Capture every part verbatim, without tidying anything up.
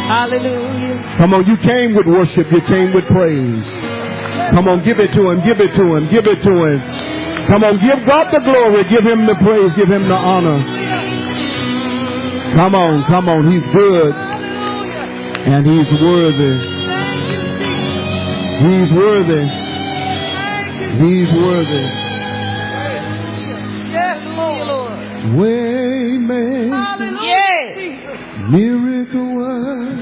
Hallelujah. Come on, you came with worship. You came with praise. Come on, give it to him. Give it to him. Give it to him. Come on, give God the glory. Give him the praise. Give him the honor. Come on, come on. He's good. And he's worthy. He's worthy. He's worthy. Yes, Lord. Waymaker, Yes. miracle worker,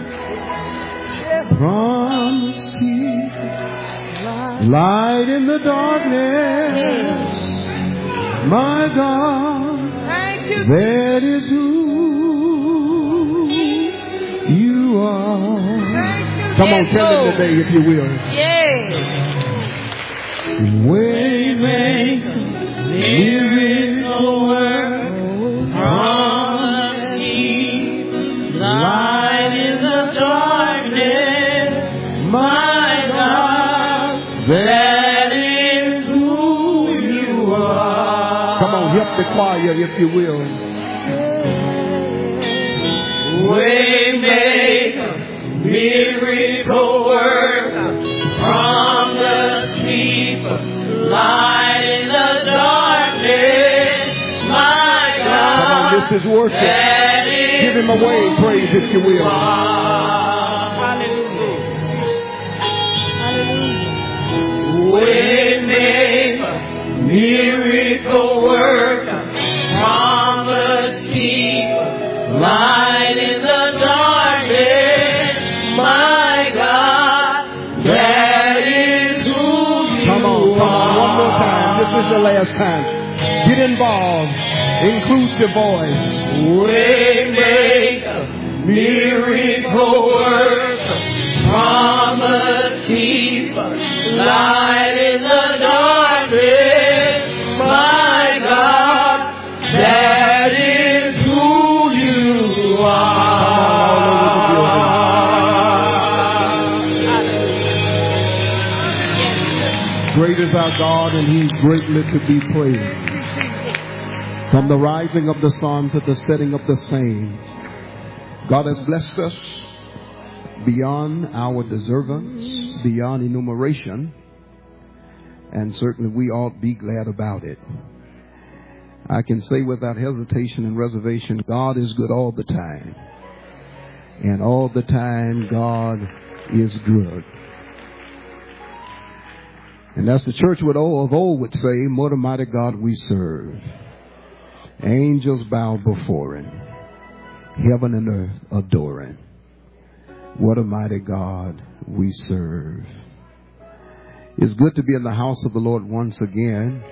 promise keeper, light in the darkness. My God, Thank you. that is who you are. Thank you. Come on, Yes, tell him Lord. today if you will. Yes. Waymaker, miracle worker, promise keeper, light in the darkness. My God, that is who you are. Come on, help the choir if you will. Waymaker, miracle worker, promise keeper, light in the darkness. My God, come on, this is worship. Give him a wave praise if you will. Hallelujah. Hallelujah. Waymaker, miracle worker, promise keeper, light in the darkness. My God, that is who you come on, come on, one more time. This is the last time. Get involved. Include your voice. Waymaker, miracle worker, promise keeper, light in the darkness. My God, that is who you are. Great is our God, and he's greatly to be praised. From the rising of the sun to the setting of the same, God has blessed us beyond our deservance, beyond enumeration, and certainly we ought to be glad about it. I can say without hesitation and reservation, God is good all the time. And all the time, God is good. And as the church of old would say, what a mighty God we serve. Angels bow before him. Heaven and earth adore him. What a mighty God we serve. It's good to be in the house of the Lord once again.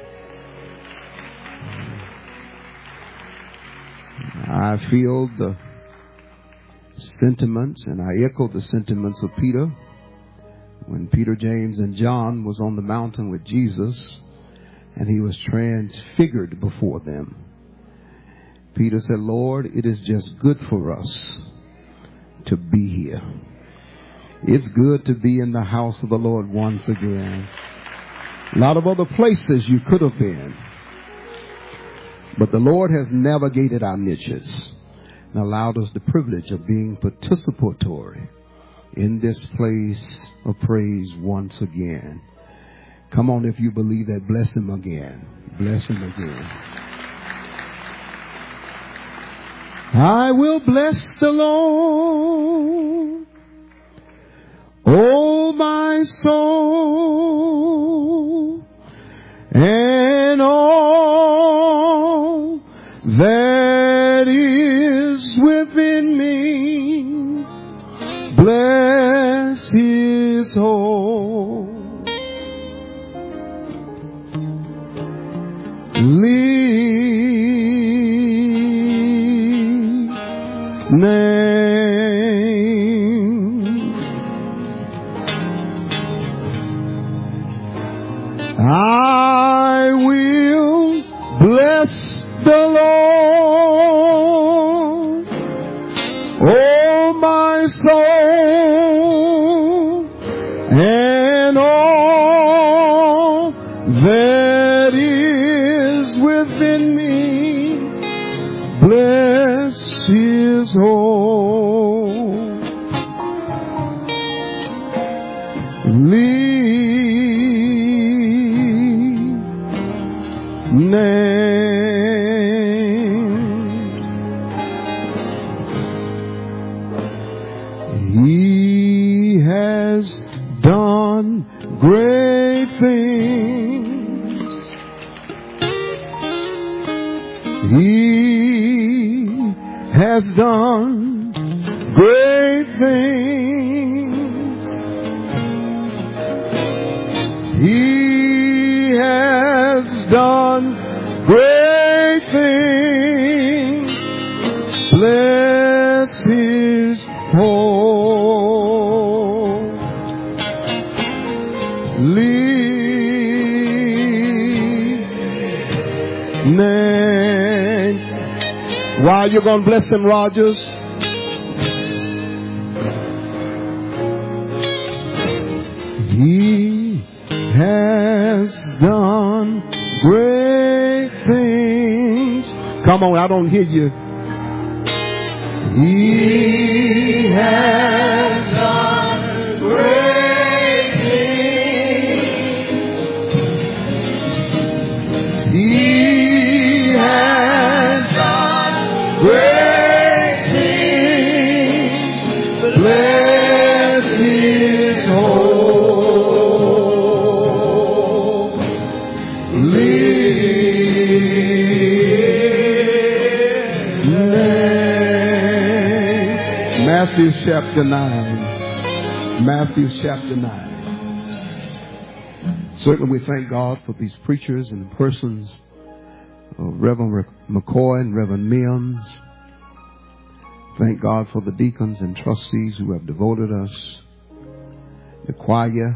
I feel the sentiments, and I echo the sentiments of Peter when Peter, James, and John was on the mountain with Jesus, and he was transfigured before them. Peter said, Lord, it is just good for us to be here. It's good to be in the house of the Lord once again. A lot of other places you could have been, but the Lord has navigated our niches and allowed us the privilege of being participatory in this place of praise once again. Come on, if you believe that, bless him again. Bless him again. I will bless the Lord, oh my soul, and all that is within me. Bless his holy name. I will bless the Lord, oh my soul, and all that is within me. Bless his holy He has done great things. He has done great things. He has done great things. Bless his holy name. Why are you going to bless him, Rogers? He has done great things. Come on, I don't hear you. He has done great things. He has done great things. Bless his holy name. Matthew chapter nine. Matthew chapter nine. Certainly we thank God for these preachers and persons of Reverend McCoy and Reverend Mims. Thank God for the deacons and trustees who have devoted us, the choir,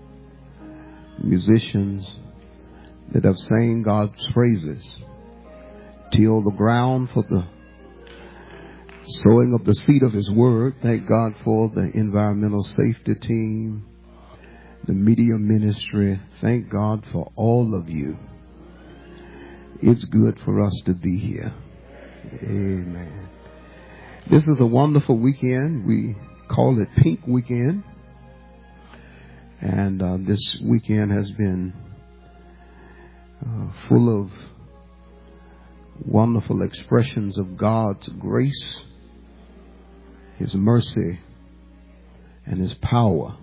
musicians that have sang God's praises, till the ground for the sowing of the seed of his word. Thank God for the environmental safety team, the media ministry. Thank God for all of you. It's good for us to be here. Amen. This is a wonderful weekend. We call it Pink Weekend. And uh, this weekend has been uh, full of wonderful expressions of God's grace, his mercy, and his power,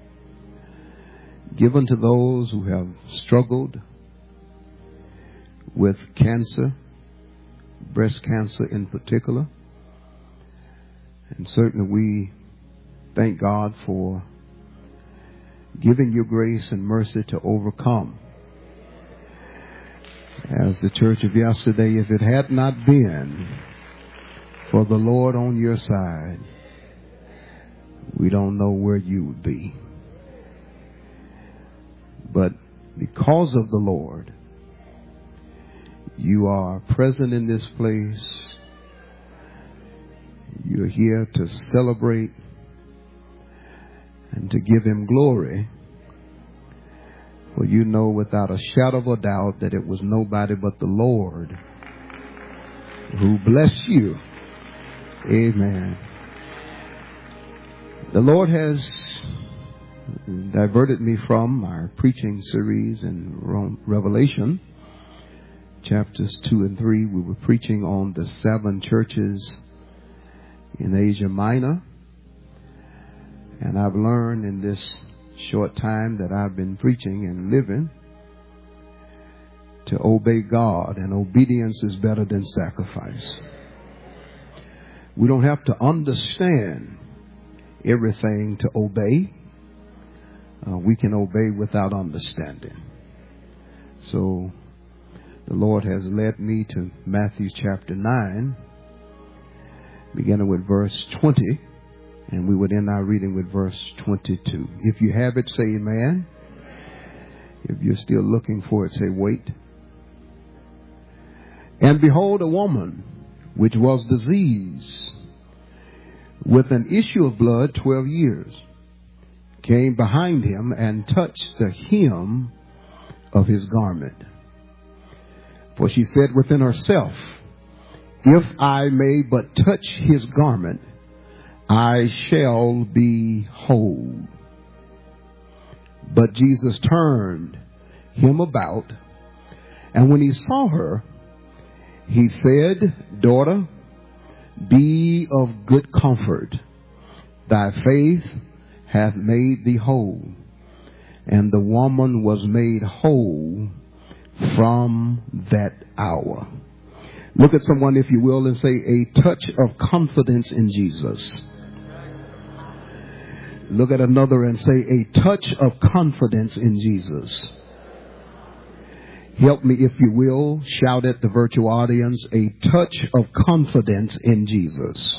given to those who have struggled with cancer, breast cancer in particular. And certainly we thank God for giving you grace and mercy to overcome. As the church of yesterday, if it had not been for the Lord on your side, we don't know where you would be. But because of the Lord, you are present in this place. You're here to celebrate and to give him glory. For you know without a shadow of a doubt that it was nobody but the Lord who blessed you. Amen. The Lord has diverted me from our preaching series in Revelation, chapters two and three. We were preaching on the seven churches in Asia Minor. And I've learned in this short time that I've been preaching and living to obey God, and obedience is better than sacrifice. We don't have to understand everything to obey. Uh, we can obey without understanding. So the Lord has led me to Matthew chapter nine, beginning with verse twenty. And we would end our reading with verse twenty-two. If you have it, say amen. If you're still looking for it, say wait. And behold, a woman which was diseased with an issue of blood twelve years came behind him and touched the hem of his garment. For she said within herself, if I may but touch his garment, I shall be whole. But Jesus turned him about, and when he saw her, he said, "Daughter, be of good comfort. Thy faith hath made thee whole." And the woman was made whole from that hour. Look at someone, if you will, and say, a touch of confidence in Jesus. Look at another and say, a touch of confidence in Jesus. Help me, if you will, shout at the virtual audience, a touch of confidence in Jesus.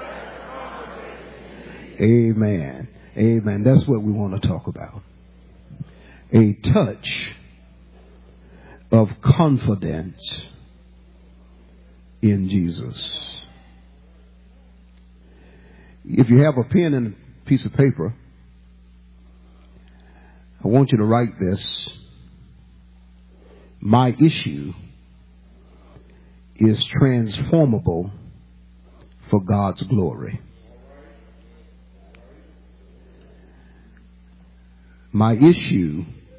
Amen. Amen. That's what we want to talk about. A touch of confidence in Jesus. If you have a pen and a piece of paper, I want you to write this. My issue is transformable for God's glory. My issue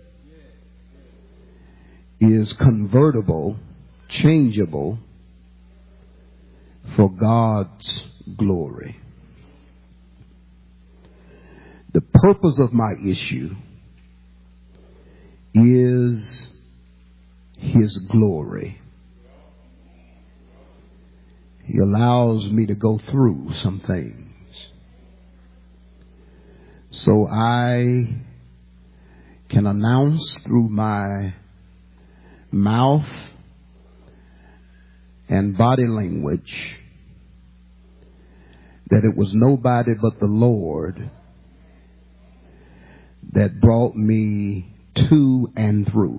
is convertible, changeable for God's glory. The purpose of my issue is His glory. He allows me to go through some things so I can announce through my mouth and body language that it was nobody but the Lord that brought me to and through.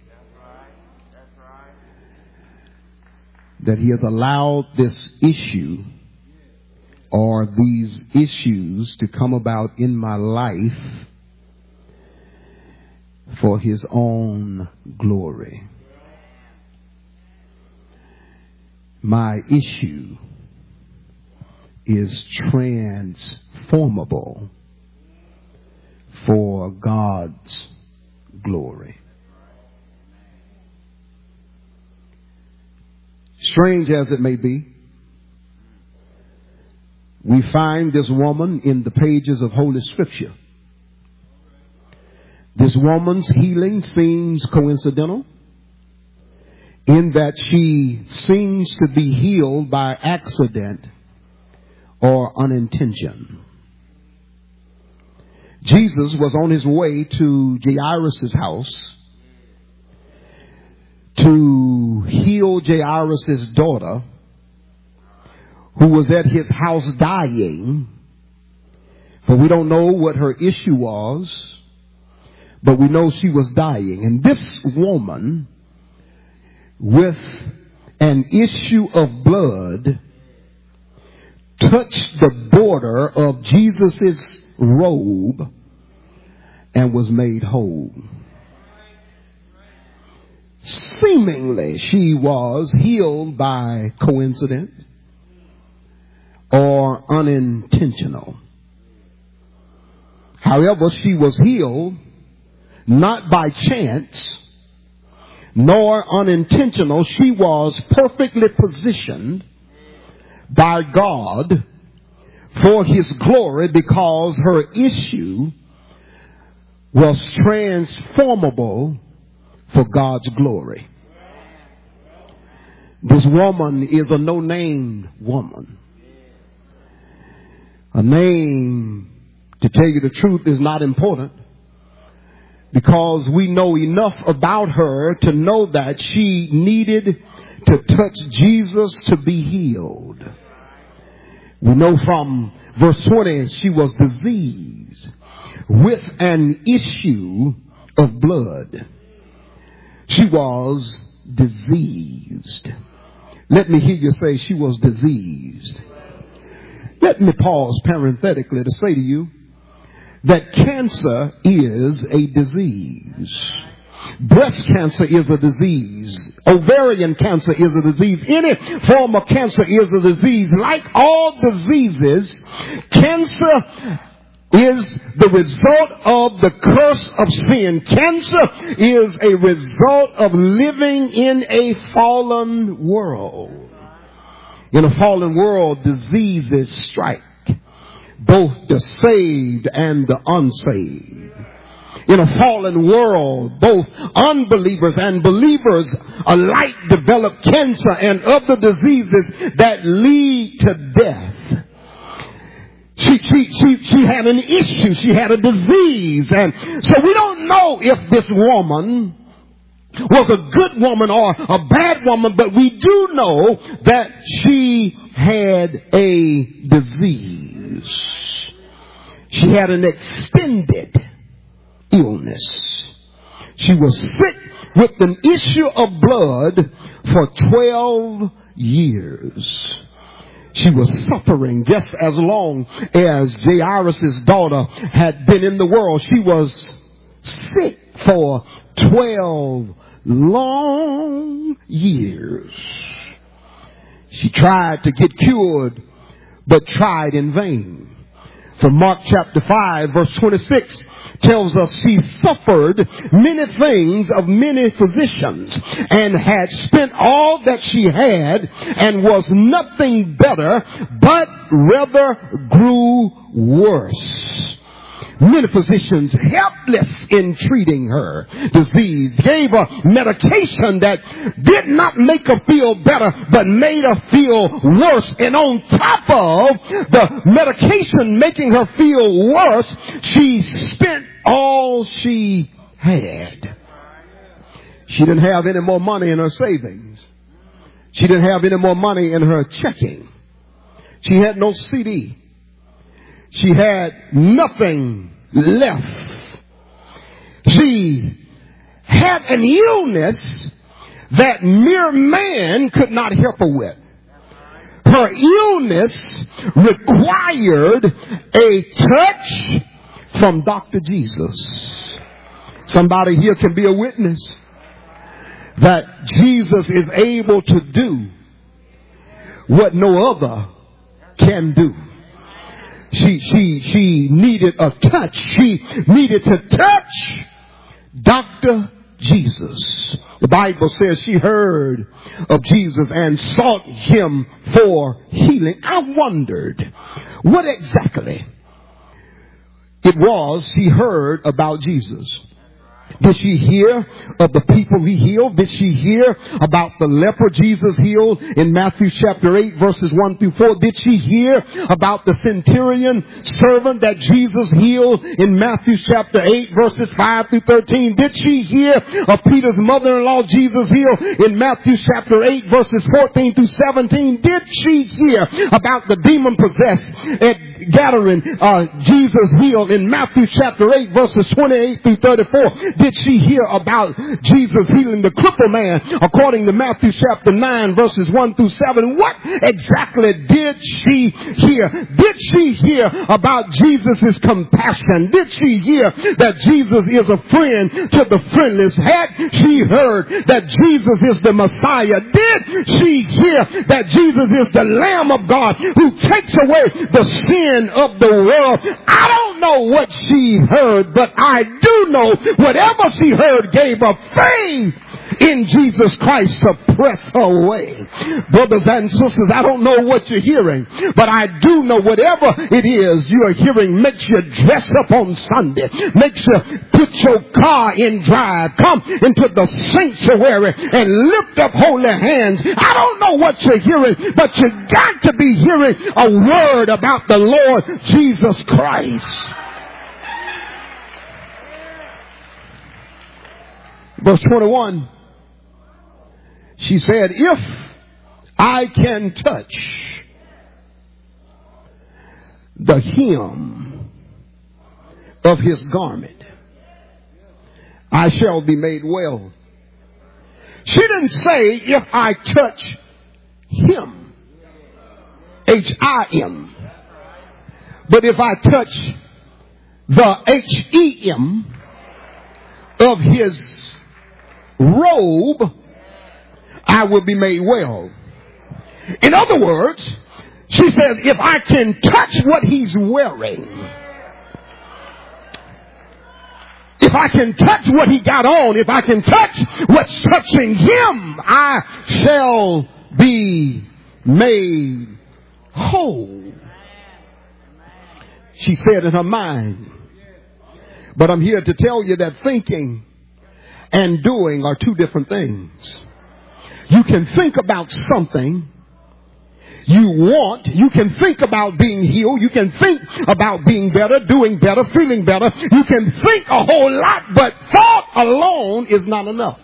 That He has allowed this issue or these issues to come about in my life for His own glory. My issue is transformable for God's glory. Strange as it may be, we find this woman in the pages of Holy Scripture. This woman's healing seems coincidental in that she seems to be healed by accident or unintention. Jesus was on his way to Jairus' house to heal Jairus' daughter, who was at his house dying. But we don't know what her issue was, but we know she was dying. And this woman, with an issue of blood, touched the border of Jesus' robe and was made whole. Seemingly, she was healed by coincidence or unintentional. However, she was healed not by chance nor unintentional. She was perfectly positioned by God for His glory because her issue was transformable for God's glory. This woman is a no-name woman. A name, to tell you the truth, is not important, because we know enough about her to know that she needed to touch Jesus to be healed. We know from verse twenty, she was diseased with an issue of blood. She was diseased. Let me hear you say she was diseased. Let me pause parenthetically to say to you that cancer is a disease. Breast cancer is a disease. Ovarian cancer is a disease. Any form of cancer is a disease. Like all diseases, cancer is the result of the curse of sin. Cancer is a result of living in a fallen world. In a fallen world, diseases strike both the saved and the unsaved. In a fallen world, both unbelievers and believers alike develop cancer and other diseases that lead to death. She, she, she, she had an issue. She had a disease. And so we don't know if this woman was a good woman or a bad woman, but we do know that she had a disease. She had an extended illness. She was sick with an issue of blood for twelve years. She was suffering just as long as Jairus' daughter had been in the world. She was sick for twelve long years. She tried to get cured, but tried in vain. From Mark chapter five, verse twenty-six, tells us she suffered many things of many physicians and had spent all that she had and was nothing better, but rather grew worse. Many physicians, helpless in treating her disease, gave her medication that did not make her feel better, but made her feel worse. And on top of the medication making her feel worse, she spent all she had. She didn't have any more money in her savings. She didn't have any more money in her checking. She had no C D. She had nothing left. She had an illness that mere man could not help her with. Her illness required a touch from Doctor Jesus. Somebody here can be a witness that Jesus is able to do what no other can do. She, she, she needed a touch. She needed to touch Doctor Jesus. The Bible says she heard of Jesus and sought him for healing. I wondered what exactly it was she heard about Jesus. Did she hear of the people he healed? Did she hear about the leper Jesus healed in Matthew chapter eight verses one through four? Did she hear about the centurion servant that Jesus healed in Matthew chapter eight verses five through thirteen? Did she hear of Peter's mother-in-law Jesus healed in Matthew chapter eight verses fourteen through seventeen? Did she hear about the demon-possessed at Gadarene uh, Jesus healed in Matthew chapter eight verses twenty-eight through thirty-four? Did she hear about Jesus healing the crippled man according to Matthew chapter nine verses one through seven? What exactly did she hear? Did she hear about Jesus' compassion? Did she hear that Jesus is a friend to the friendless? Had she heard that Jesus is the Messiah? Did she hear that Jesus is the Lamb of God who takes away the sin of the world? I don't know what she heard, but I do know whatever she heard gave her faith in Jesus Christ to press her way. Brothers and sisters, I don't know what you're hearing, but I do know whatever it is you are hearing makes you dress up on Sunday, makes you put your car in drive, come into the sanctuary and lift up holy hands. I don't know what you're hearing, but you got to be hearing a word about the Lord Jesus Christ. Verse twenty-one, she said, if I can touch the hem of his garment, I shall be made well. She didn't say, if I touch him, H I M, but if I touch the H E M of his robe, I will be made well. In other words, she says, if I can touch what he's wearing, if I can touch what he got on, if I can touch what's touching him, I shall be made whole. She said in her mind. But I'm here to tell you that thinking and doing are two different things. You can think about something you want. You can think about being healed. You can think about being better, doing better, feeling better. You can think a whole lot, but thought alone is not enough.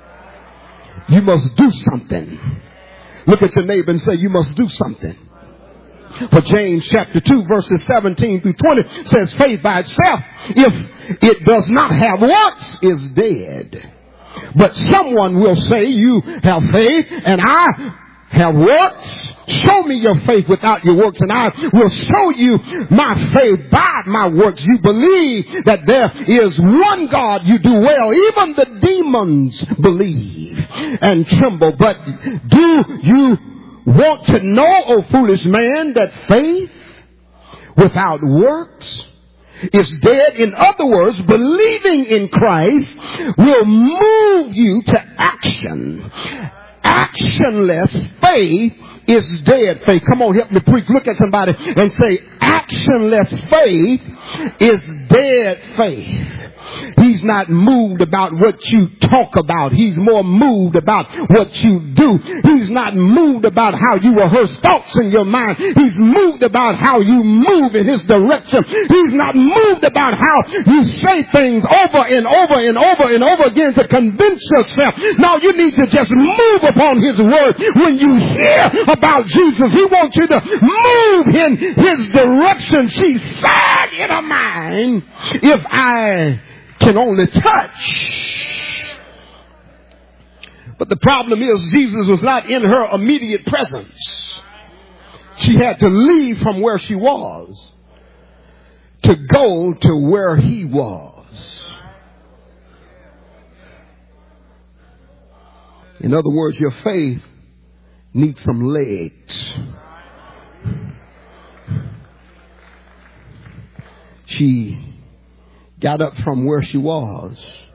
You must do something. Look at your neighbor and say, you must do something. For James chapter two verses seventeen through twenty says faith by itself, if it does not have works, is dead. But someone will say, you have faith and I have works. Show me your faith without your works, and I will show you my faith by my works. You believe that there is one God, you do well. Even the demons believe and tremble. But do you want to know, O foolish man, that faith without works is dead? In other words, believing in Christ will move you to action. Actionless faith is dead faith. Come on, help me preach. Look at somebody and say, actionless faith is dead faith. He's not moved about what you talk about. He's more moved about what you do. He's not moved about how you rehearse thoughts in your mind. He's moved about how you move in his direction. He's not moved about how you say things over and over and over and over again to convince yourself. No, you need to just move upon his word. When you hear about Jesus, he wants you to move in his direction. She said in her mind, if I can only touch. But the problem is Jesus was not in her immediate presence. She had to leave from where she was to go to where he was. In other words, your faith needs some legs. She got up from where she was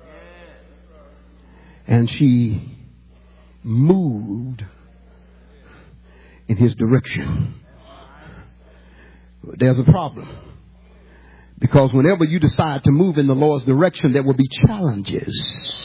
and she moved in his direction. There's a problem, because whenever you decide to move in the Lord's direction, there will be challenges.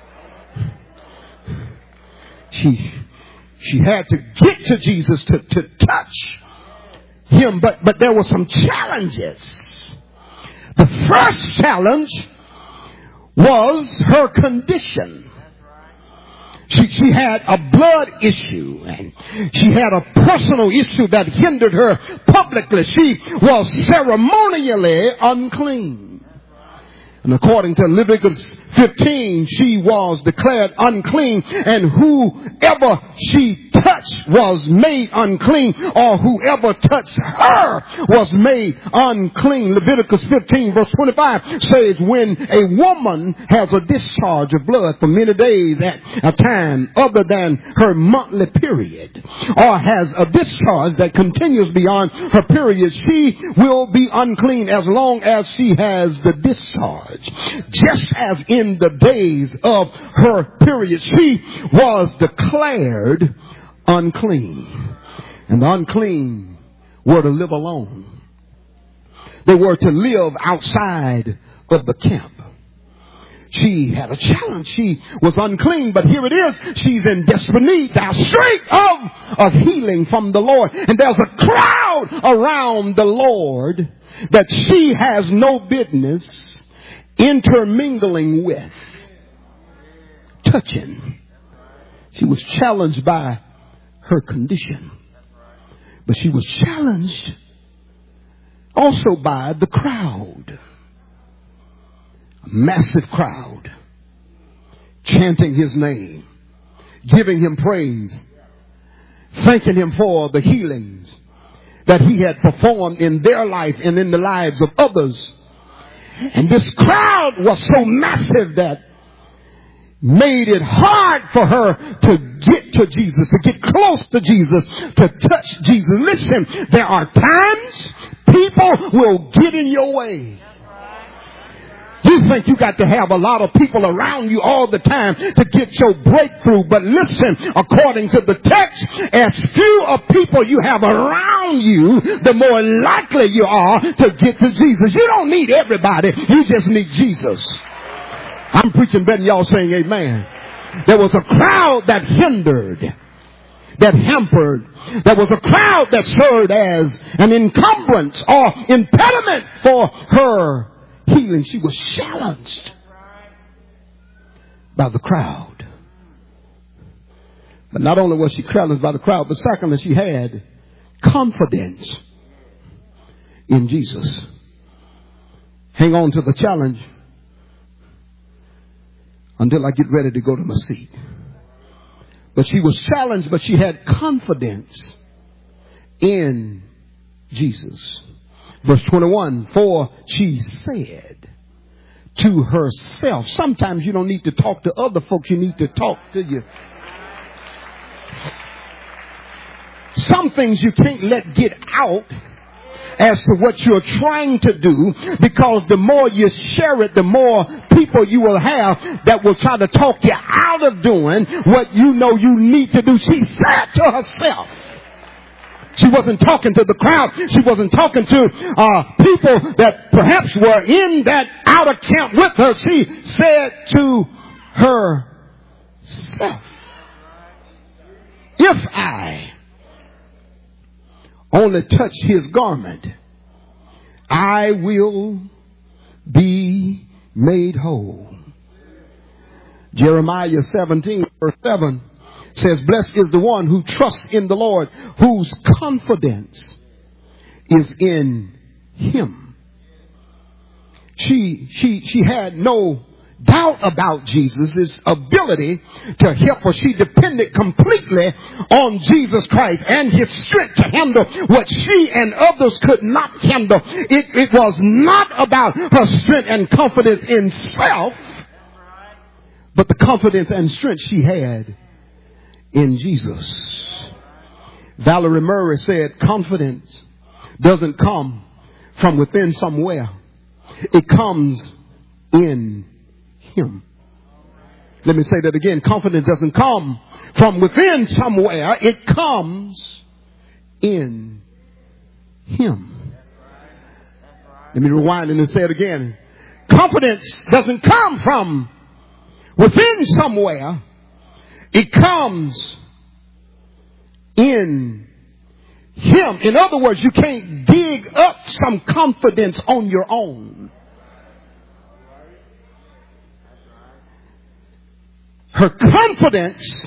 She she had to get to Jesus to, to touch him, but but there were some challenges. The first challenge was her condition. She, she had a blood issue, and she had a personal issue that hindered her publicly. She was ceremonially unclean. And according to Leviticus fifteen, she was declared unclean, and whoever she touched was made unclean, or whoever touched her was made unclean. Leviticus fifteen verse twenty-five says, when a woman has a discharge of blood for many days at a time other than her monthly period, or has a discharge that continues beyond her period, she will be unclean as long as she has the discharge. Just as in the days of her period, she was declared unclean. And the unclean were to live alone. They were to live outside of the camp. She had a challenge. She was unclean, but here it is. She's in desperate need, thou straight of, of healing from the Lord. And there's a crowd around the Lord that she has no business intermingling with, touching. She was challenged by her condition, but she was challenged also by the crowd. A massive crowd chanting his name, giving him praise, thanking him for the healings that he had performed in their life and in the lives of others. And this crowd was so massive that made it hard for her to get to Jesus, to get close to Jesus, to touch Jesus. Listen, there are times people will get in your way. You think you got to have a lot of people around you all the time to get your breakthrough. But listen, according to the text, as few of people you have around you, the more likely you are to get to Jesus. You don't need everybody. You just need Jesus. I'm preaching better than y'all saying amen. There was a crowd that hindered, that hampered. There was a crowd that served as an encumbrance or impediment for her healing. She was challenged by the crowd. But not only was she challenged by the crowd, but secondly, she had confidence in Jesus. Hang on to the challenge until I get ready to go to my seat. But she was challenged, but she had confidence in Jesus. Verse twenty-one, for she said to herself. Sometimes you don't need to talk to other folks. You need to talk to you. Some things you can't let get out as to what you're trying to do, because the more you share it, the more people you will have that will try to talk you out of doing what you know you need to do. She said to herself. She wasn't talking to the crowd. She wasn't talking to uh, people that perhaps were in that outer camp with her. She said to herself, if I only touch his garment, I will be made whole. Jeremiah seventeen verse seven says, blessed is the one who trusts in the Lord, whose confidence is in him. She, she, she had no doubt about Jesus' ability to help her. She depended completely on Jesus Christ and his strength to handle what she and others could not handle. It, it was not about her strength and confidence in self, but the confidence and strength she had in Jesus. Valerie Murray said, confidence doesn't come from within somewhere. It comes in him. Let me say that again. Confidence doesn't come from within somewhere. It comes in him. Let me rewind and say it again. Confidence doesn't come from within somewhere. It comes in him. In other words, you can't dig up some confidence on your own. Her confidence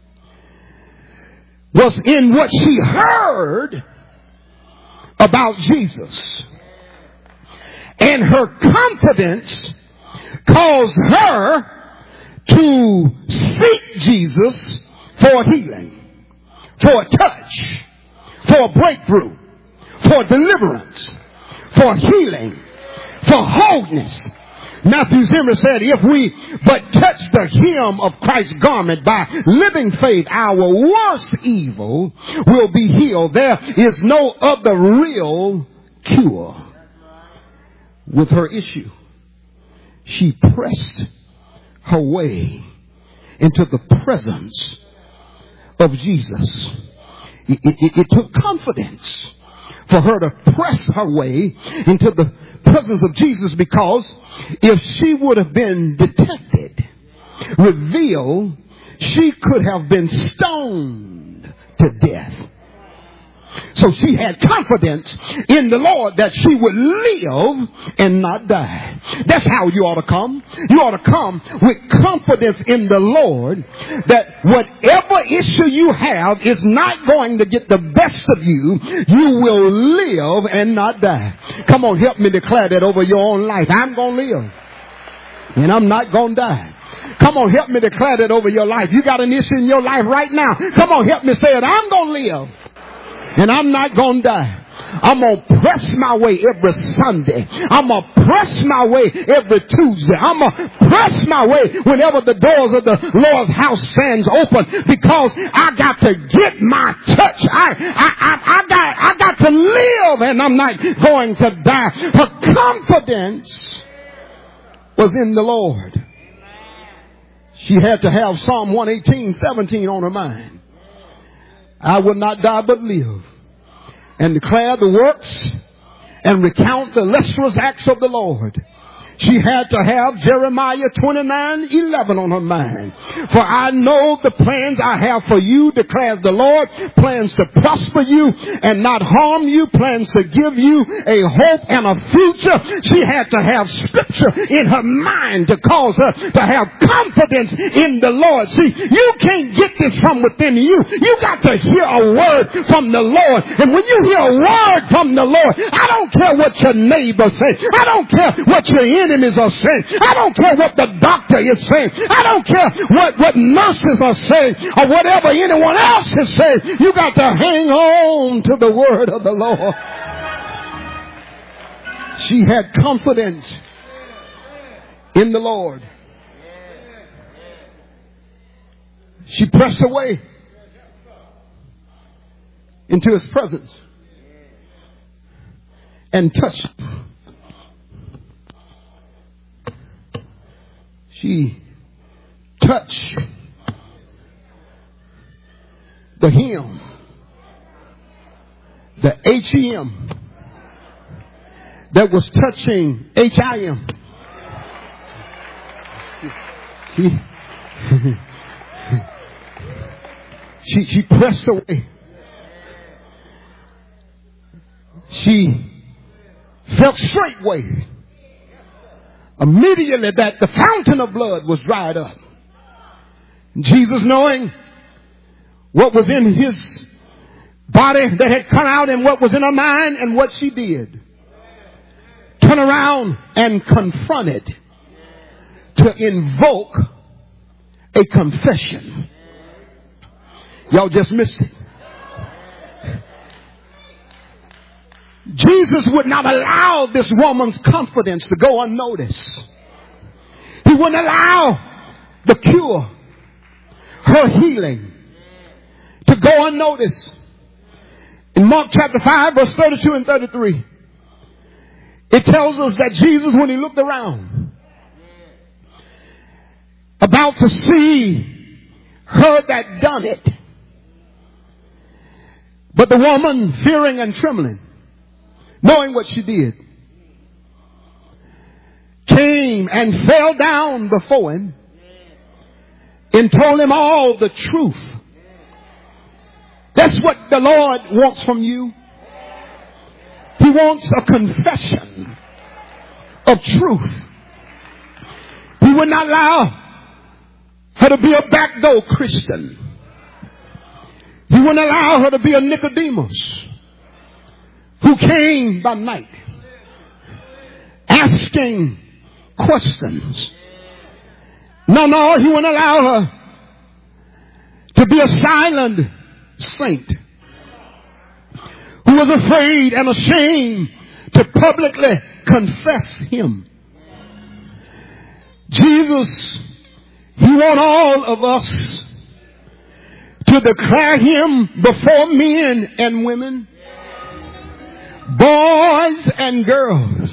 was in what she heard about Jesus. And her confidence caused her to seek Jesus for healing, for a touch, for a breakthrough, for deliverance, for healing, for wholeness. Matthew Zimmer said, if we but touch the hem of Christ's garment by living faith, our worst evil will be healed. There is no other real cure. With her issue, she pressed her way into the presence of Jesus. It, it, it took confidence for her to press her way into the presence of Jesus, because if she would have been detected, revealed, she could have been stoned to death. So she had confidence in the Lord that she would live and not die. That's how you ought to come. You ought to come with confidence in the Lord that whatever issue you have is not going to get the best of you. You will live and not die. Come on, help me declare that over your own life. I'm going to live and I'm not going to die. Come on, help me declare that over your life. You got an issue in your life right now. Come on, help me say it. I'm going to live and I'm not going to die. I'm going to press my way every Sunday. I'm going to press my way every Tuesday. I'm going to press my way whenever the doors of the Lord's house stands open, because I got to get my touch. I, I, I, I, got, I got to live and I'm not going to die. Her confidence was in the Lord. She had to have Psalm one eighteen, seventeen on her mind. I will not die but live and declare the works and recount the illustrious acts of the Lord. She had to have Jeremiah twenty-nine eleven on her mind. For I know the plans I have for you, declares the Lord, plans to prosper you and not harm you, plans to give you a hope and a future. She had to have scripture in her mind to cause her to have confidence in the Lord. See, you can't get this from within you. You got to hear a word from the Lord. And when you hear a word from the Lord, I don't care what your neighbors say. I don't care what your enemies are saying. I don't care what the doctor is saying. I don't care what, what nurses are saying or whatever anyone else is saying. You got to hang on to the word of the Lord. She had confidence in the Lord. She pressed her way into his presence and touched. She touched the hem, the H E M that was touching H I M. She, she, she pressed away. She felt straightway. Immediately that the fountain of blood was dried up. Jesus, knowing what was in his body that had come out and what was in her mind and what she did, turned around and confronted to invoke a confession. Y'all just missed it. Jesus would not allow this woman's confidence to go unnoticed. He wouldn't allow the cure, her healing, to go unnoticed. In Mark chapter five, verse thirty-two and thirty-three, it tells us that Jesus, when he looked around, about to see her that done it, but the woman fearing and trembling, knowing what she did, came and fell down before him and told him all the truth. That's what the Lord wants from you. He wants a confession of truth. He would not allow her to be a backdoor Christian. He wouldn't allow her to be a Nicodemus who came by night asking questions. No, no, he wouldn't allow her to be a silent saint who was afraid and ashamed to publicly confess him. Jesus, he wants all of us to declare him before men and women, boys and girls.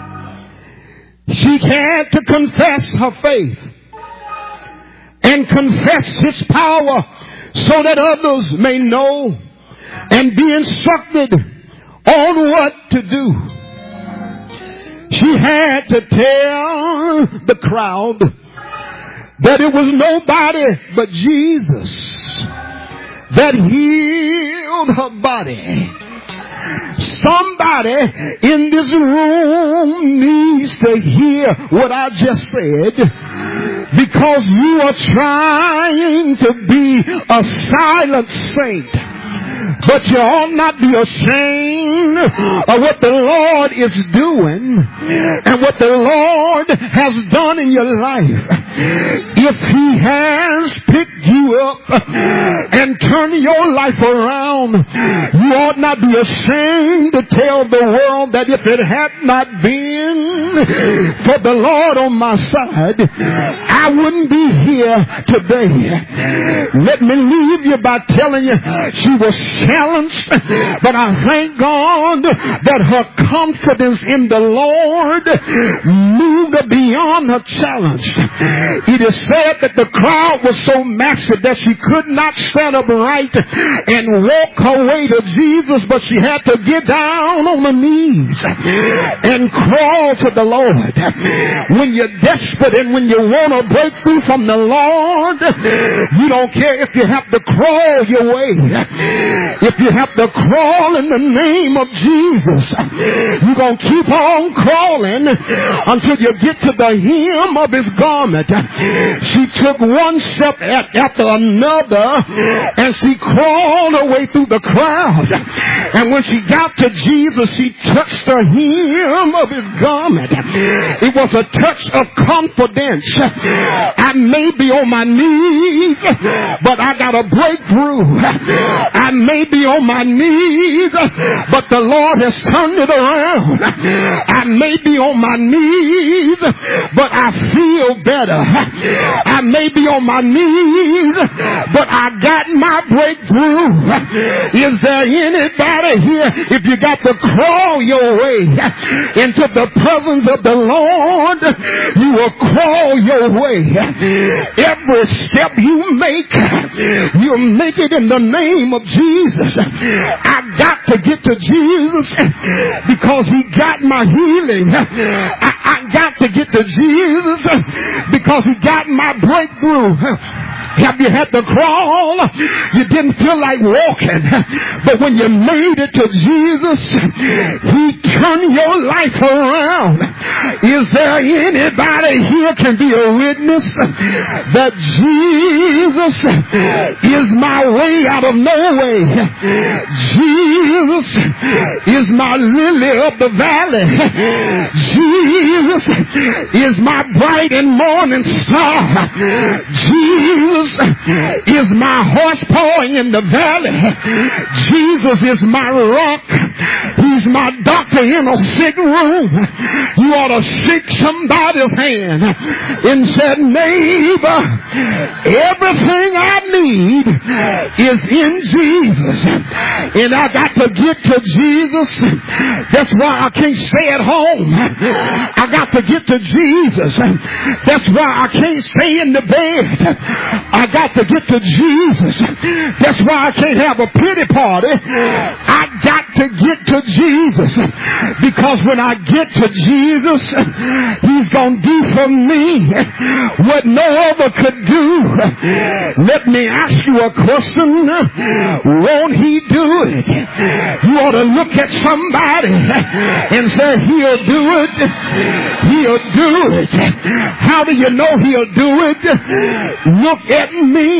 She had to confess her faith and confess his power so that others may know and be instructed on what to do. She had to tell the crowd that it was nobody but Jesus that healed her body. Somebody in this room needs to hear what I just said, because you are trying to be a silent saint. But you ought not be ashamed of what the Lord is doing and what the Lord has done in your life. If he has picked you up and turned your life around, you ought not be ashamed to tell the world that if it had not been for the Lord on my side, I wouldn't be here today. Let me leave you by telling you she was challenged, but I thank God that her confidence in the Lord moved proved beyond her challenge. It is said that the crowd was so massive that she could not stand upright and walk her way to Jesus, but she had to get down on her knees and crawl to the Lord. When you're desperate and when you want a breakthrough from the Lord, you don't care if you have to crawl your way. If you have to crawl in the name of Jesus, you're going to keep on crawling until you get to the hem of his garment. She took one step after another and she crawled her way through the crowd. And when she got to Jesus, she touched the hem of his garment. It was a touch of confidence. I may be on my knees, but I got a breakthrough. I may be on my knees, but the Lord has turned it around. I may be on my knees, but I feel better. I may be on my knees, but I got my breakthrough. Is there anybody here? If you got to crawl your way into the presence of the Lord, you will crawl your way. Every step you make, you'll make it in the name of Jesus. I got to get to Jesus because he got my healing. I, I got to get to Jesus because he got my breakthrough. Have you had to crawl? You didn't feel like walking. But when you made it to Jesus, he turned your life around. Is there anybody here can be a witness that Jesus is my way out of no way? Jesus is my lily of the valley. Jesus is my bright and morning star. Jesus is my horse pawing in the valley. Jesus is my rock. He's my doctor in a sick room. You ought to shake somebody's hand and say, neighbor, everything I need is in Jesus. And I got to get to Jesus. That's why I can't stay at home. I got to get to Jesus. That's why I can't stay in the bed. I got to get to Jesus. That's why I can't have a pity party. I got to get to Jesus. Because when I get to Jesus, he's going to do for me what no other could do. Let me ask you a question. Won't he do it? You ought to look at somebody and say, he'll do it. He'll do it. How do you know he'll do it? Look at me.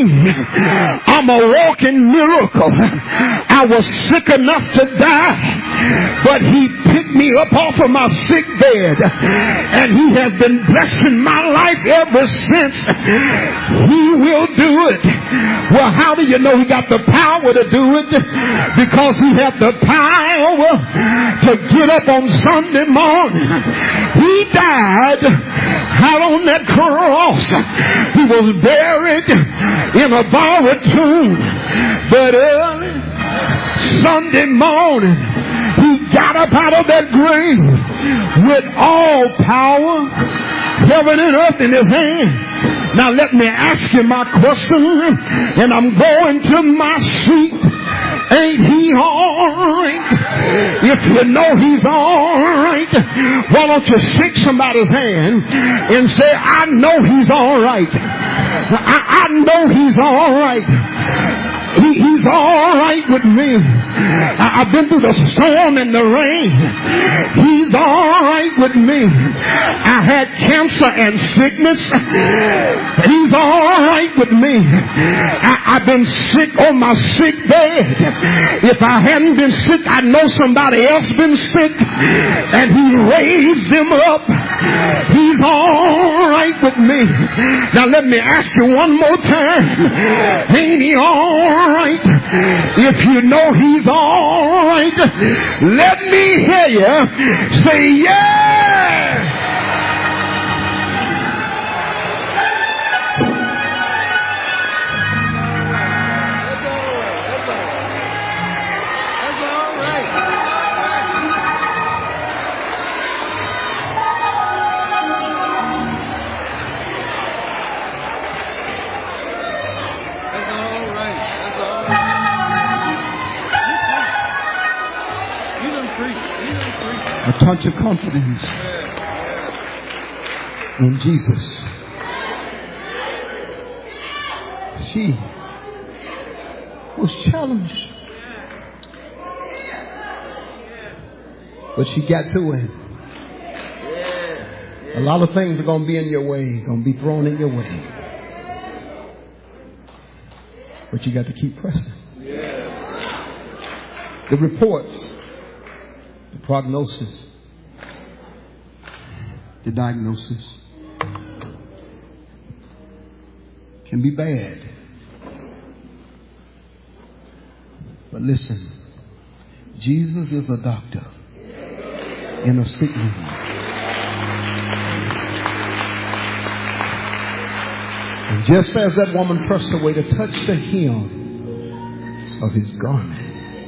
I'm a walking miracle. I was sick enough to die, but he picked me up off of my sick bed, and he has been blessing my life ever since. He will do it. Well, how do you know he got the power to do it? Because he had the power to get up on Sunday morning. He died out on that cross. He was buried in a borrowed tomb. But early Sunday morning, he got up out of that grave with all power, heaven and earth in his hand. Now let me ask you my question, and I'm going to my seat. Ain't he all right? If you know he's all right, why don't you shake somebody's hand and say, I know he's all right. I, I know he's all right. He, he's all right with me. I, I've been through the storm and the rain. He's all right with me. I had cancer and sickness. He's all right with me. I, I've been sick on my sick bed. If I hadn't been sick, I know somebody else been sick, and he raised him up. He's all right with me. Now let me ask you one more time. Ain't he all right? If you know he's all right, let me hear you say yes. punch of confidence in Jesus. She was challenged, but she got to him. A lot of things are going to be in your way, going to be thrown in your way. But you got to keep pressing. The reports, the prognosis, the diagnosis can be bad. But listen, Jesus is a doctor in a sick room. And just as that woman pressed away to touch the hem of his garment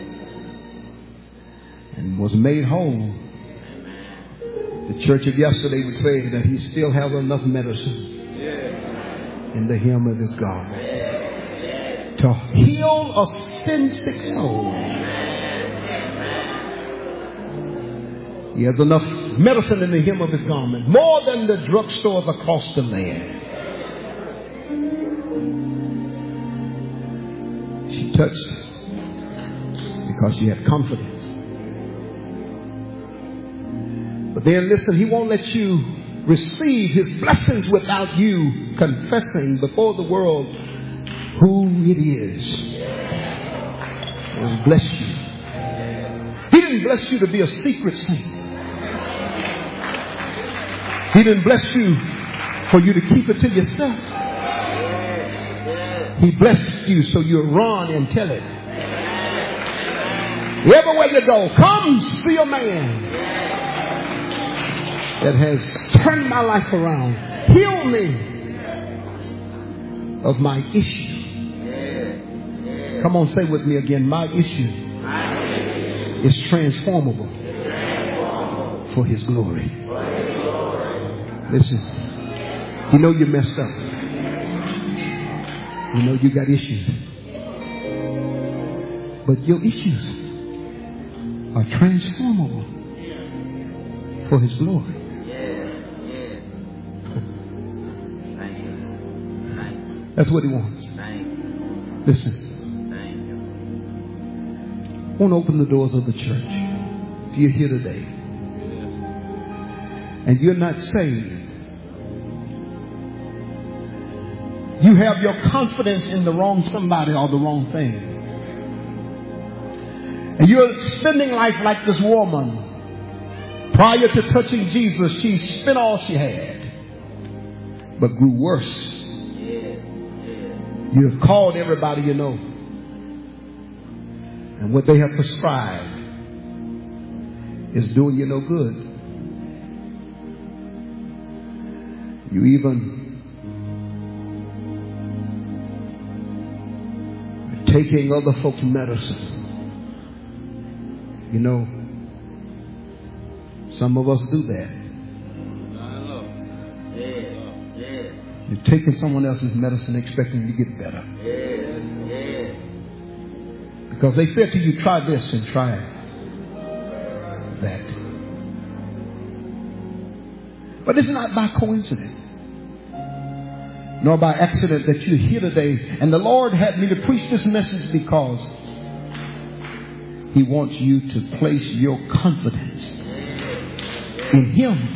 and was made whole, the church of yesterday would say that he still has enough medicine in the hem of his garment to heal a sin-sick soul. He has enough medicine in the hem of his garment, more than the drugstores across the land. She touched because she had confidence. But then listen, he won't let you receive his blessings without you confessing before the world who it is who has blessed you. He didn't bless you to be a secret saint. He didn't bless you for you to keep it to yourself. He blessed you so you'll run and tell it. Everywhere you go, come see a man that has turned my life around. Heal me of my issue. Come on, say with me again. My issue is transformable for his glory. Listen, you know you messed up. You know you got issues. But your issues are transformable for his glory. That's what he wants. Listen. I want to open the doors of the church. If you're here today and you're not saved, you have your confidence in the wrong somebody or the wrong thing. And you're spending life like this woman. Prior to touching Jesus, she spent all she had, but grew worse. You have called everybody you know. And what they have prescribed is doing you no good. You even are taking other folks' medicine. You know, some of us do that. You're taking someone else's medicine expecting you to get better. Because they said to you, try this and try that. But it's not by coincidence, nor by accident that you're here today. And the Lord had me to preach this message because he wants you to place your confidence in him.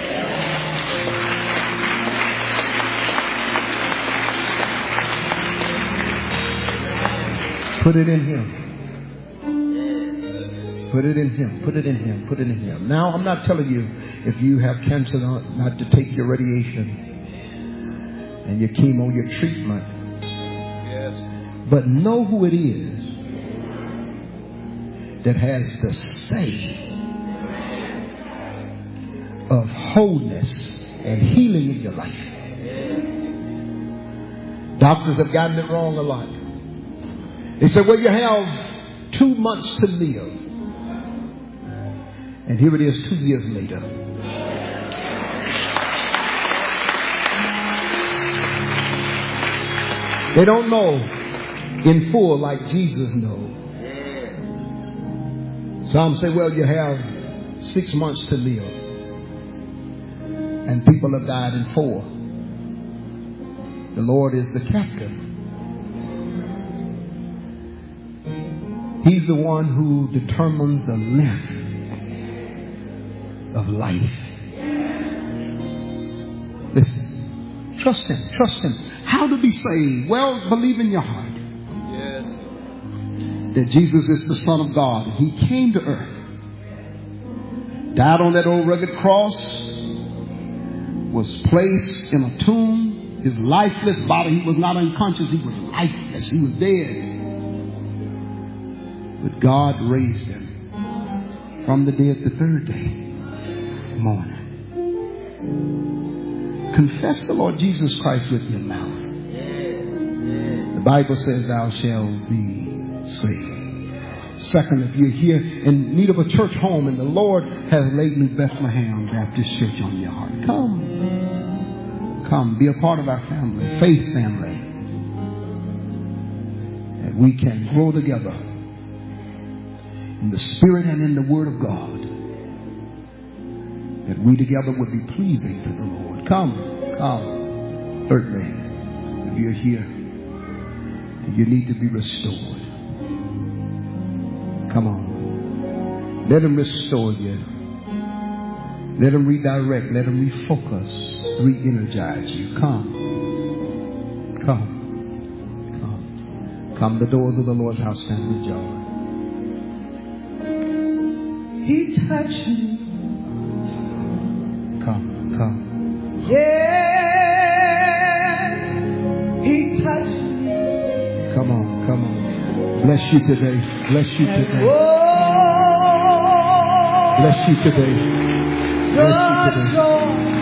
Put it in him. Put it in him. Put it in him. Put it in him. Now, I'm not telling you if you have cancer not to take your radiation and your chemo, your treatment. Yes. But know who it is that has the say of wholeness and healing in your life. Doctors have gotten it wrong a lot. They said, well, you have two months to live. And here it is two years later. They don't know in full like Jesus knows. Some say, well, you have six months to live. And people have died in four. The Lord is the captain. He's the one who determines the length of life. Listen, trust Him, trust Him. How to be saved? Well, believe in your heart that Jesus is the Son of God. He came to earth, died on that old rugged cross, was placed in a tomb. His lifeless body, he was not unconscious, he was lifeless, he was dead. But God raised him from the dead the third day morning. Confess the Lord Jesus Christ with your mouth. The Bible says thou shalt be saved. Second, if you're here in need of a church home and the Lord has laid New Bethlehem Baptist Church on your heart, come. Come, be a part of our family, faith family. That we can grow together in the Spirit and in the Word of God. That we together would be pleasing to the Lord. Come, come. Thirdly, if you're here and you need to be restored, come on. Let Him restore you. Let Him redirect. Let Him refocus. Re-energize you. Come. Come. Come. Come. The doors of the Lord's house stand ajar. He touched me. Come. Come. Yeah. He touched me. Come on. Come on. Bless you today. Bless you today. Bless you today. Bless you today.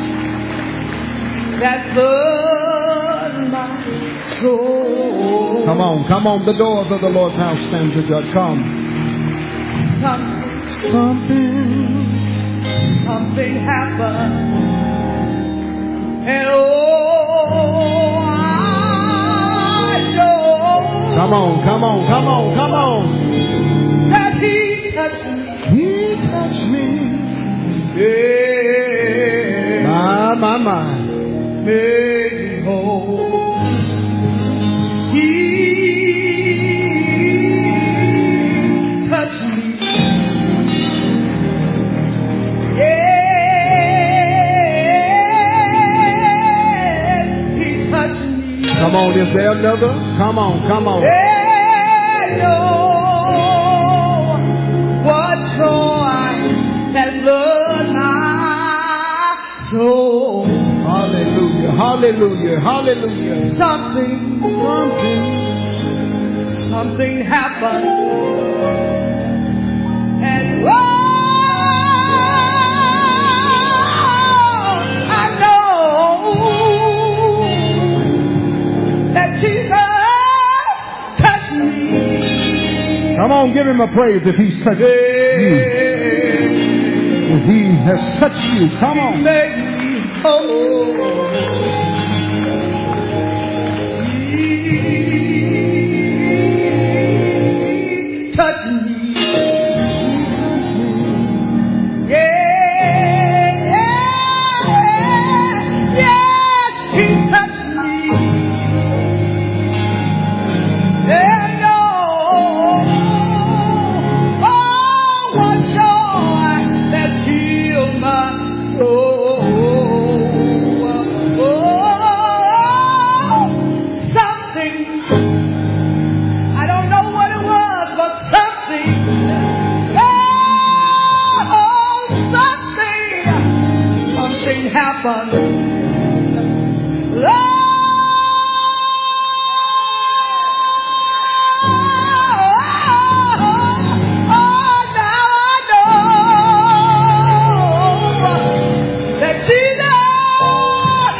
That burn my soul. Come on, come on. The doors of the Lord's house stands ajar. Come. Something, Something. something happened. And oh, I know. Come on, come on, come on, come on. That He touched me. He touched me. Yeah. My, my, my. Made me whole. He touched me. Yeah. He touched me. Come on, is there another? Come on, come on. Yeah, no. What joy has flooded my soul. Hallelujah, hallelujah, hallelujah. Something, something, something happened. And oh, I know that Jesus touched me. Come on, give Him a praise if He's touched you. If He has touched you, come on. Make me whole. He touched me. Yeah, yeah, yeah. He touched me. Yeah, no. Oh, what joy that healed my soul. Oh, something. I don't know what it was, but something. Oh, something. Something happened. Oh, now I know that Jesus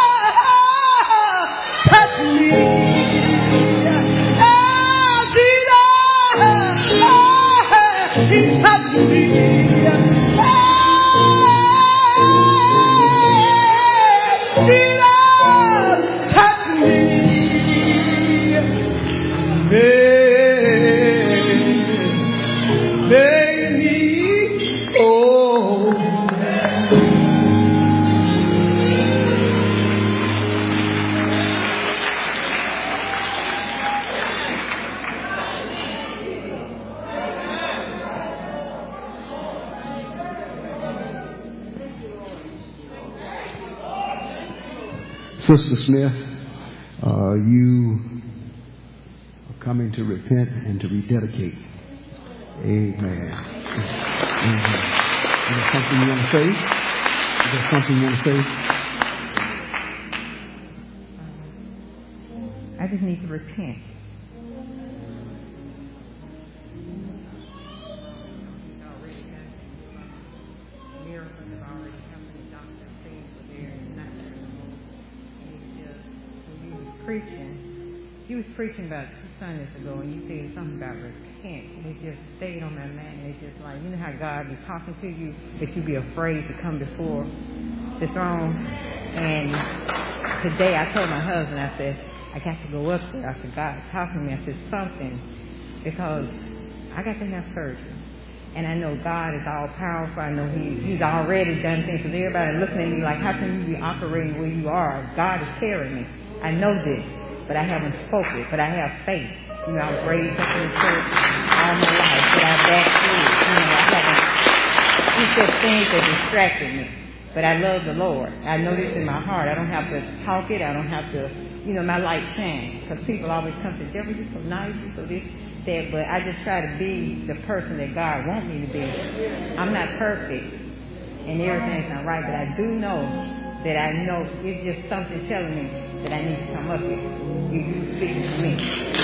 touched me. Oh, Jesus, He touched me. Sister Smith, uh, you are coming to repent and to rededicate. Amen. Amen. Is there something you want to say? Is there something you want to say? I just need to repent. Preaching, he was preaching about two Sundays ago, and you said something about repent, and it just stayed on my mind. It's just like, you know how God be talking to you, that you be afraid to come before the throne. And today I told my husband, I said, I got to go up there. I said, God, talking to me. I said, something, because I got to have surgery. And I know God is all powerful. I know he, He's already done things. Because everybody looking at me like, how can you be operating where you are? God is carrying me. I know this, but I haven't spoken it. But I have faith. You know, I was raised up in the church all my life, but I backslid. You know, I haven't. He said things that distracted me. But I love the Lord. I know this in my heart. I don't have to talk it. I don't have to, you know, my light shines. Because people always come to, Deborah, you're so nice, you're so this, that. But I just try to be the person that God wants me to be. I'm not perfect, and everything's not right, but I do know that I know it's just something telling me that I need to come up here. You, you speaking to me.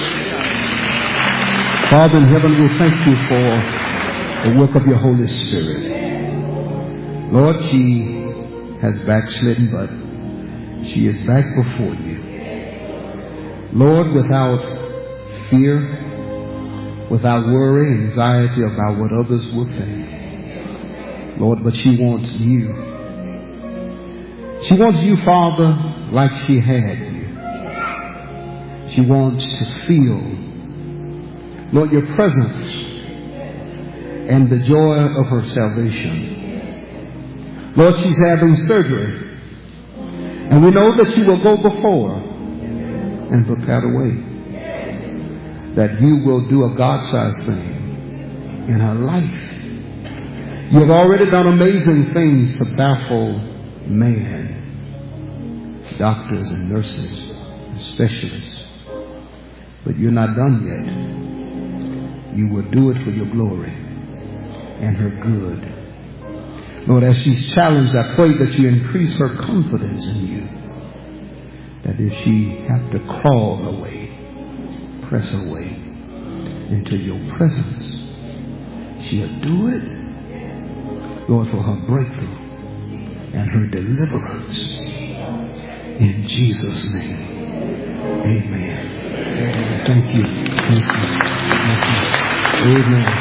Father in heaven, we thank you for the work of your Holy Spirit. Lord, she has backslidden, but she is back before you. Lord, without fear, without worry, anxiety about what others will think. Lord, but she wants you. She wants you, Father, like she had you. She wants to feel, Lord, your presence and the joy of her salvation. Lord, she's having surgery. And we know that you will go before her and prepare the way. That you will do a God-sized thing in her life. You have already done amazing things to baffle man. Doctors and nurses and specialists. But you're not done yet. You will do it for your glory and her good. Lord, as she's challenged, I pray that you increase her confidence in you. That if she have to crawl away, press away into your presence, she'll do it, Lord, for her breakthrough and her deliverance. In Jesus' name, amen. Amen. Thank you. Thank you. Thank you. Amen.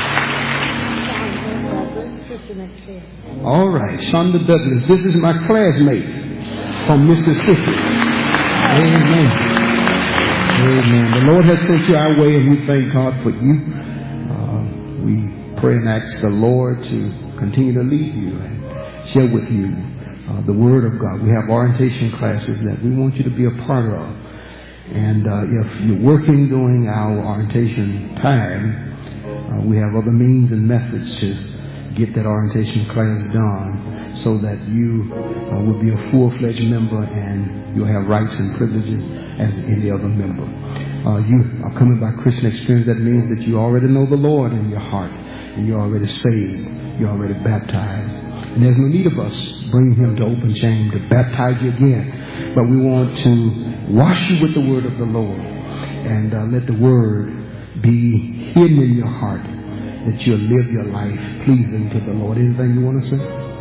All right, Shonda Douglas. This is my classmate from Mississippi. Amen. Amen. The Lord has sent you our way, and we thank God for you. Uh, we pray and ask the Lord to continue to lead you and share with you uh, the Word of God. We have orientation classes that we want you to be a part of. And uh, if you're working during our orientation time, uh, we have other means and methods to get that orientation class done so that you uh, will be a full-fledged member and you'll have rights and privileges as any other member. Uh, you are coming by Christian experience. That means that you already know the Lord in your heart and you're already saved. You're already baptized. And there's no need of us bringing him to open shame to baptize you again. But we want to wash you with the word of the Lord and uh, let the word be hidden in your heart, that you'll live your life pleasing to the Lord. Anything you want to say?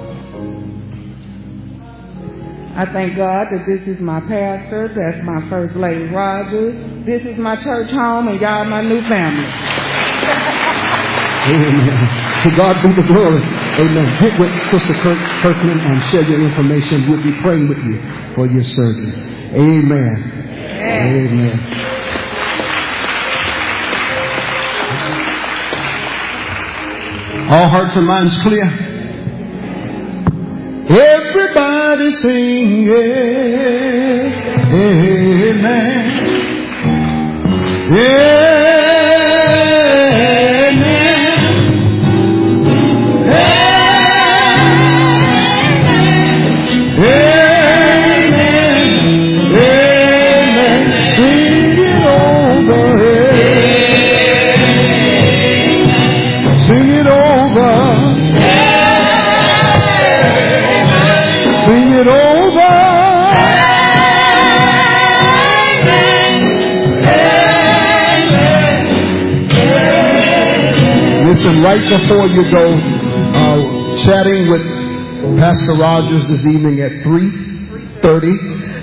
I thank God that this is my pastor. That's my First Lady Rogers. This is my church home, and y'all my new family. Amen. To God be the glory. Amen. Get with Sister Kirk, Kirkland and share your information. We'll be praying with you for your surgery. Amen. Amen. Amen. All hearts and minds clear? Everybody sing, yeah, amen. Amen. Amen. Amen. Listen, right before you go, uh, chatting with Pastor Rogers this evening at three thirty.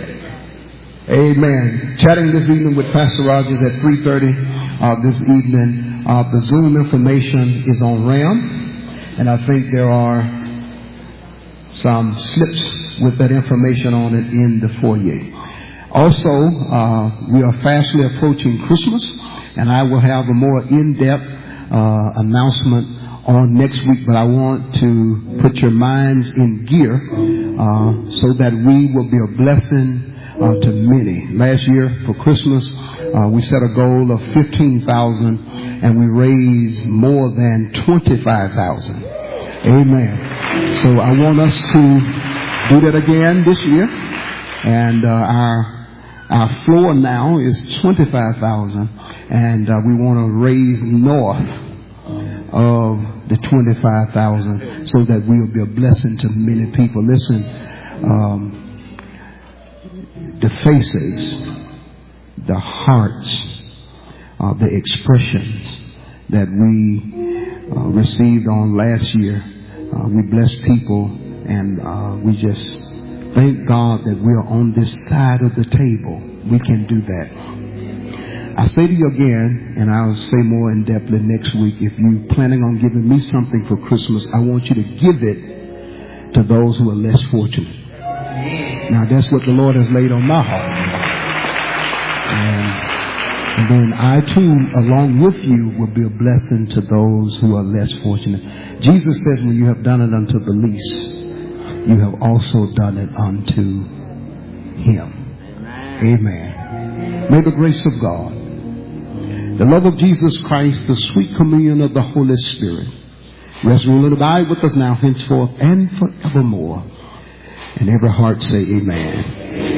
Amen. Chatting this evening with Pastor Rogers at three thirty uh, this evening. Uh, the Zoom information is on RAM, and I think there are some slips with that information on it in the foyer. Also, uh, we are fastly approaching Christmas, and I will have a more in-depth uh, announcement on next week, but I want to put your minds in gear uh, so that we will be a blessing uh, to many. Last year for Christmas, uh, we set a goal of fifteen thousand, and we raised more than twenty-five thousand. Amen. So I want us to do that again this year, and uh, our our floor now is twenty-five thousand, and uh, we want to raise north of the twenty-five thousand so that we'll be a blessing to many people. Listen, um, the faces, the hearts, uh, the expressions that we uh, received on last year, uh, we blessed people, and uh, we just thank God that we are on this side of the table. We can do that. I say to you again, and I'll say more in depth next week, if you're planning on giving me something for Christmas, I want you to give it to those who are less fortunate. Now, that's what the Lord has laid on my heart. And, and then I, too, along with you, will be a blessing to those who are less fortunate. Jesus says, when you have done it unto the least, you have also done it unto Him. Amen. May the grace of God, the love of Jesus Christ, the sweet communion of the Holy Spirit, rest, rule, and abide with us now, henceforth, and forevermore. And every heart say amen.